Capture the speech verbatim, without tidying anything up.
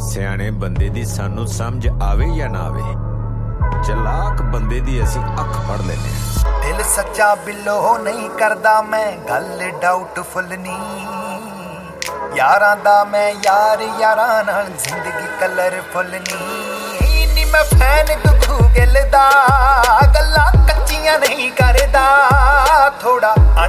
ਸਿਆਣੇ ਬੰਦੇ ਦੀ ਸਾਨੂੰ ਸਮਝ ਆਵੇ ਜਾਂ ਨਾ ਆਵੇ, ਚਲਾਕ ਬੰਦੇ ਦੀ ਅਸੀਂ ਅੱਖ ਫੜ ਲੈਨੇ ਆ। ਦਿਲ ਸੱਚਾ ਬਿੱਲੋ ਨਹੀਂ ਕਰਦਾ ਮੈਂ ਗੱਲ ਡਾਊਟਫੁਲ ਨੀ, ਯਾਰਾਂ ਦਾ ਮੈਂ ਯਾਰ ਯਾਰਾਂ ਨਾਲ ਜ਼ਿੰਦਗੀ ਕਲਰਫੁਲ ਨੀ। ਨੀ ਮੈਂ ਫੈਨ ਗੁੱਗੂ ਗਿੱਲ ਦਾ, ਗੱਲਾਂ ਕੱਚੀਆਂ ਨਹੀਂ ਕਰਦਾ, ਥੋੜਾ